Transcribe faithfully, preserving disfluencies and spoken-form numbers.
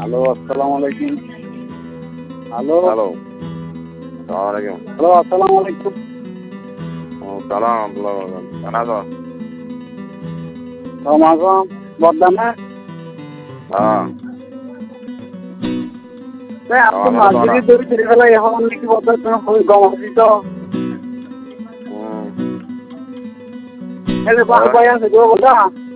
Hello, আসসালামু আলাইকুম। Hello hello, সালাম আলাইকুম। হ্যালো, আসসালামু আলাইকুম। ও সালাম আব্দুল্লাহ বাজান। কেনা তো? রমাগম বর্ধমান। হ্যাঁ। এই আপনি মাছ ধরে ধরে ফিরে গেলে এখন নাকি বলতে তুমি গম দিত। হুম। এই যে বাবা আছে গো বলা